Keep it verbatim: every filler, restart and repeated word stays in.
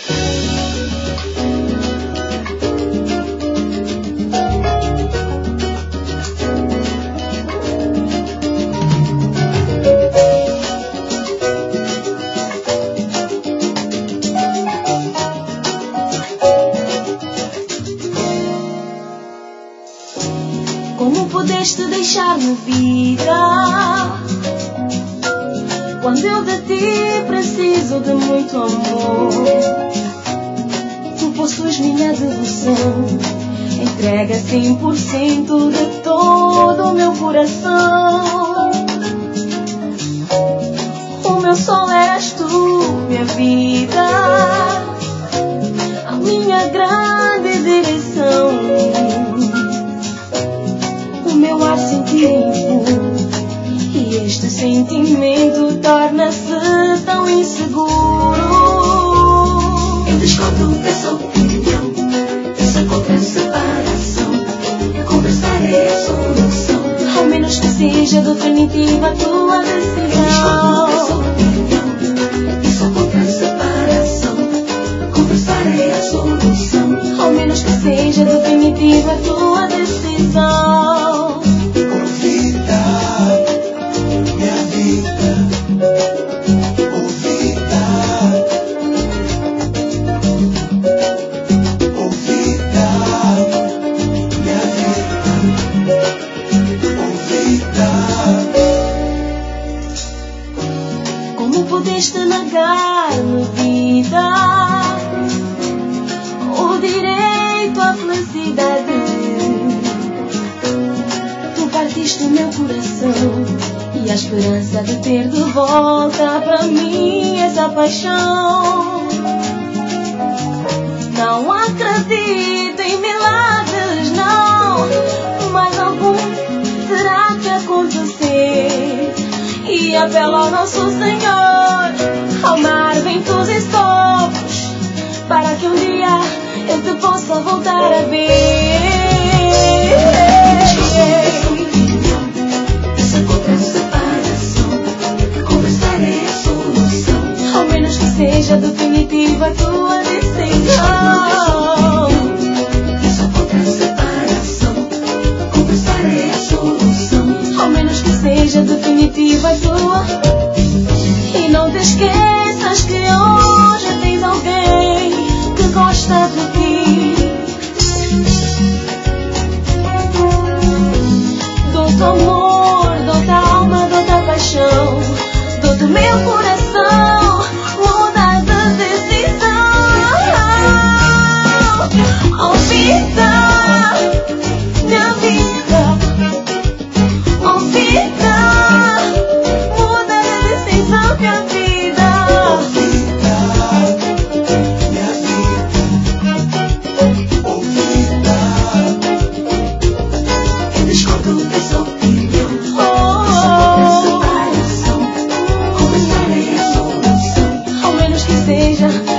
Como pudeste deixar-me, vida, quando eu de ti preciso de muito amor? Tu possuis minha devoção, entrega cem por cento de todo o meu coração. O meu sol és tu, minha vida, a minha grande direção. O meu ar sentindo, e este sentimento torna-se tão inseguro. Eu discordo dessa opinião, pensa contra a separação. Conversar é a solução, ao menos que seja definitiva a tua decisão. Eu discordo dessa opinião, pensa contra a separação. Conversar é a solução, ao menos que seja definitiva a tua decisão. Como pudeste negar-me, vida, o direito à felicidade? Tu partiste o meu coração e a esperança de ter de volta para mim essa paixão. Não acredito em milagres, não, mas algum terá que acontecer. E apelo ao nosso Senhor, ao mar, ventos e sopros, para que um dia eu te possa voltar a ver. Pensa contra a separação, conversar é a solução, ao menos que seja definitiva a tua decisão. Pensa contra a separação, conversar é a solução, ao menos que seja definitiva a tua. E não te esqueças que hoje tens alguém que gosta de ti. Dou-te amor, dou-te alma, dou-te a paixão, dou-te meu coração, muda de decisão. Oh vida, minha vida, oh vida, muda de decisão, minha vida. oh vida, minha vida, oh vida. Eu discordo dessa opinião, Oh, separação, conversar é a solução, ao menos que seja